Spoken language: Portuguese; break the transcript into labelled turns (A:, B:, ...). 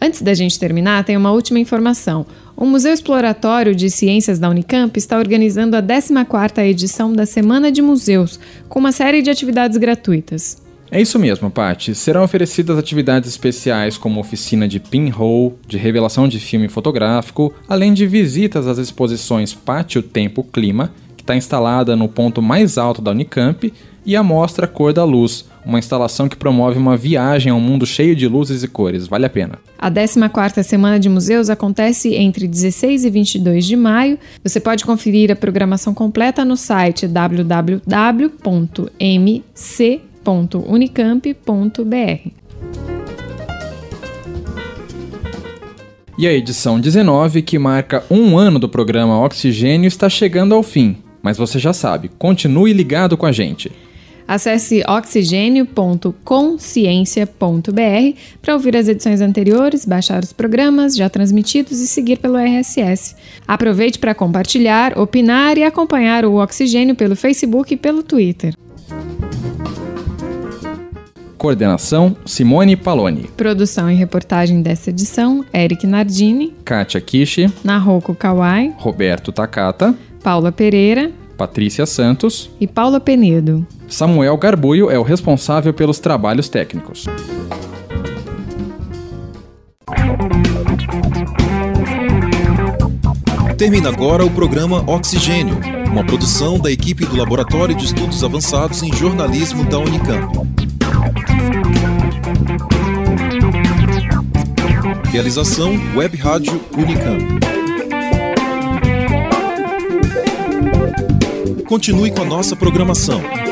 A: Antes da gente terminar, tem uma última informação. O Museu Exploratório de Ciências da Unicamp está organizando a 14ª edição da Semana de Museus, com uma série de atividades gratuitas.
B: É isso mesmo, Paty. Serão oferecidas atividades especiais como oficina de pinhole, de revelação de filme fotográfico, além de visitas às exposições Pátio Tempo Clima, que está instalada no ponto mais alto da Unicamp, e a mostra Cor da Luz, uma instalação que promove uma viagem ao mundo cheio de luzes e cores. Vale a pena.
A: A 14ª Semana de Museus acontece entre 16 e 22 de maio. Você pode conferir a programação completa no site www.mc.unicamp.br.
B: E a edição 19, que marca 1 ano do programa Oxigênio, está chegando ao fim. Mas você já sabe, continue ligado com a gente.
A: Acesse oxigênio.consciência.br para ouvir as edições anteriores, baixar os programas já transmitidos e seguir pelo RSS. Aproveite para compartilhar, opinar e acompanhar o Oxigênio pelo Facebook e pelo Twitter.
B: Coordenação, Simone Paloni.
A: Produção e reportagem dessa edição, Eric Nardini,
B: Kátia Kishi,
A: Nahoko Kawai,
B: Roberto Takata,
A: Paula Pereira,
B: Patrícia Santos
A: e Paula Penedo.
B: Samuel Garbuio é o responsável pelos trabalhos técnicos.
C: Termina agora o programa Oxigênio, uma produção da equipe do Laboratório de Estudos Avançados em Jornalismo da Unicamp. Realização Web Rádio Unicamp. Continue com a nossa programação.